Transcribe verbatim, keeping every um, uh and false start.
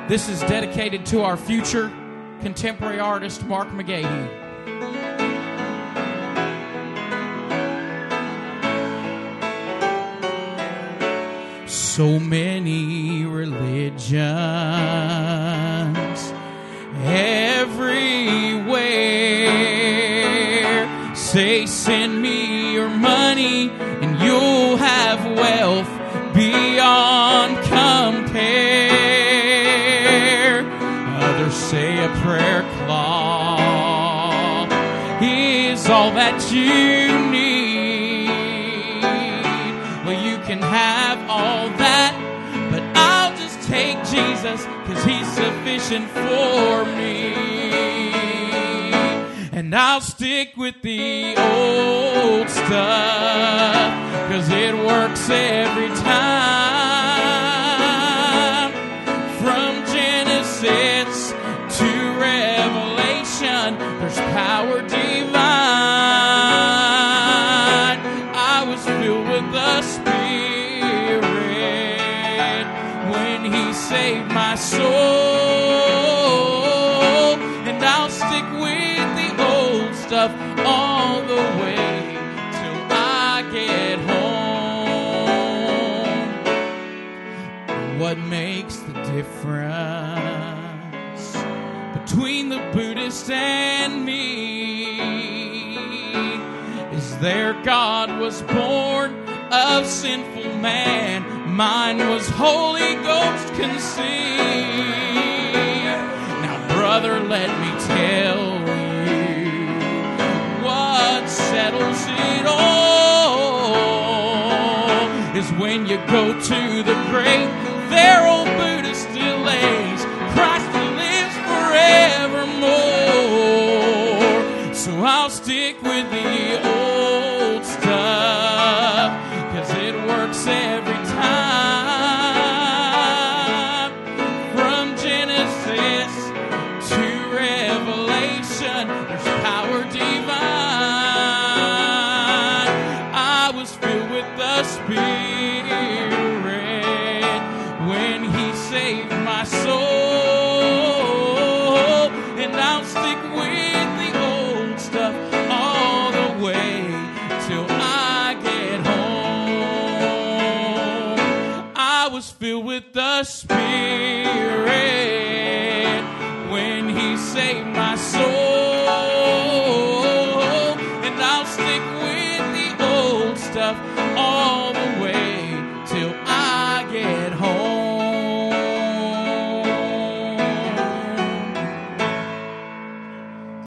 This is dedicated to our future contemporary artist, Mark McGahee. So many religions everywhere say, send me your money and you'll have wealth beyond compare. Others say a prayer cloth is all that you need. Well, you can have all that, but I'll just take Jesus, 'cause he's sufficient for me. And I'll stick with the old stuff, 'cause it works every time. From Genesis to Revelation, there's power divine. I was filled with the Spirit when he saved my soul. And I'll stick with the old stuff all the way till I get home. What makes the difference between the Buddhist and me is their God was born of sinful man, mine was Holy Ghost conceived. Now, brother, let me tell you what settles it all is when you go to the grave, there old Buddha still lays, Christ lives forevermore. So I'll stick with the old stuff, 'cause it works every time. From Genesis to Revelation, there's power divine. I was filled with the Spirit when he saved my soul. And I'll stick with the old stuff all the way till I get home. I was filled with the Spirit when he saved my soul. And I'll stick with the old stuff all